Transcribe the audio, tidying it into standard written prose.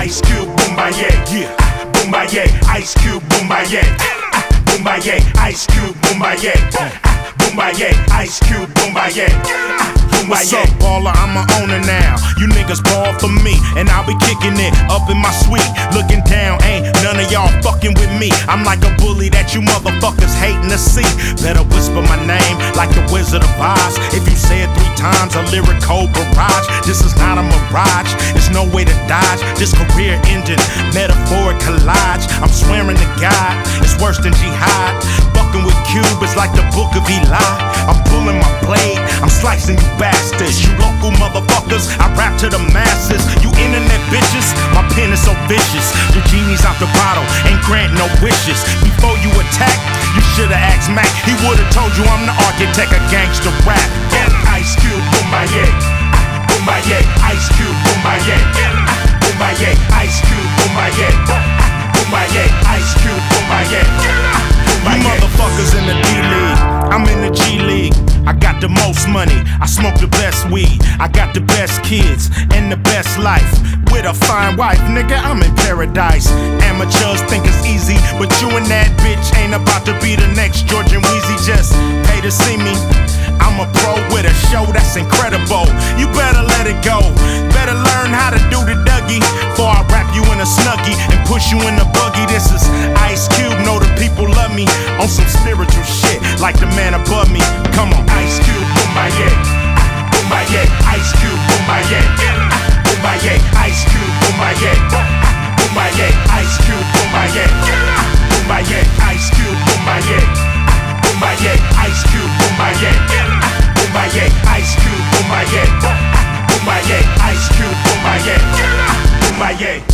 Ice Cube, Boombaye, yeah. Boombaye, Ice Cube, Boombaye, Boombaye, Ice Cube, Boombaye, Boombaye, Ice Cube, Boombaye. What's up, baller? I'm a owner now. You niggas ball for me, and I'll be kicking it up in my suite. Looking down, ain't none of y'all fucking with me. I'm like a bully that you motherfuckers hating to see. Better whisper my name like the Wizard of Oz. If you say it 3 times, a lyrical barrage. This is not a mirage, there's no way to dodge. This career ending, metaphoric collage. I'm swearing to God, it's worse than jihad. Fucking with Cube is like the book of Eli. I'm pulling my blade, I'm slicing you bastards. You local motherfuckers, I rap to the masses. You internet bitches, my pen is so vicious. The genie's out the bottle, ain't granting no wishes. Before you attack, you should've asked Mac. He would've told you I'm the architect of gangsta rap. Ice Cube, Boombaye, Boombaye, Ice Cube, Boombaye, Boombaye, Ice Cube, Boombaye, Boombaye, Ice Cube, Boombaye. You motherfuckers in the D-League, I'm in the G-League. I got the most money, I smoke the best weed. I got the best kids and the best life. With a fine wife, nigga, I'm in paradise. Amateurs think it's easy, but you and that bitch ain't about to be the next George and Weezy. Just pay to see me. I'm a pro with a show that's incredible. You better let it go. Better learn how to do the Dougie before I wrap you in a Snuggie and push you in the buggy. This is Ice Cube, know the people love me. On some spiritual shit, like the man above me. Come on. Ice Cube, Boombaye, Boombaye, Ice Cube, Boombaye, Boombaye, Ice Cube, Boombaye, Boombaye, Ice Cube, Boombaye, Boombaye, Ice Cube, Boombaye, Boombaye, Ice Cube, Boombaye, Boombaye, Ice Cube, Boombaye, Boombaye, Ice Cube, Boombaye, Boombaye.